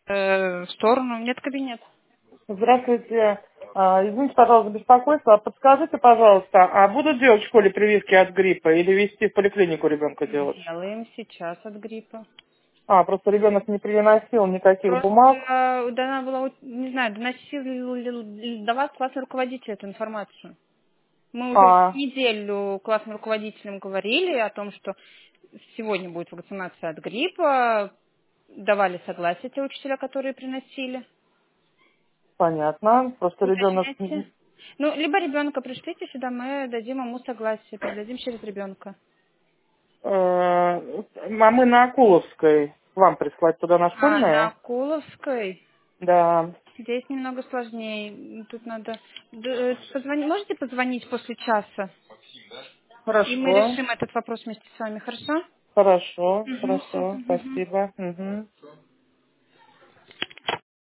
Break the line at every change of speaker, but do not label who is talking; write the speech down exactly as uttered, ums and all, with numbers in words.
э, в сторону. Нет, кабинет.
Здравствуйте. А, Извините, пожалуйста, за беспокойство. А подскажите, пожалуйста, а будут делать в школе прививки от гриппа или везти в поликлинику ребенка делать?
Делаем сейчас от гриппа.
А, просто ребенок не приносил никаких
Просто
бумаг.
э, дана была, у- не знаю, доносил ли до вас классный руководитель эту информацию. Мы уже
А,
неделю классным руководителям говорили о том, что сегодня будет вакцинация от гриппа. Давали согласие те учителя, которые приносили.
понятно. Просто ребенок...
Уточняйте. Ну, либо ребенка пришлите сюда, мы дадим ему согласие, передадим через ребенка.
э, а мы на Акуловской. Вам прислать туда на
А на
школьное?
Куловской
Да.
здесь немного сложнее. Тут надо... Д- позвони- Можете позвонить после часа? И мы
Хорошо.
решим этот вопрос вместе с вами, хорошо?
Хорошо.
Угу,
Хорошо.
супер. Мгм.
Спасибо. Мгм.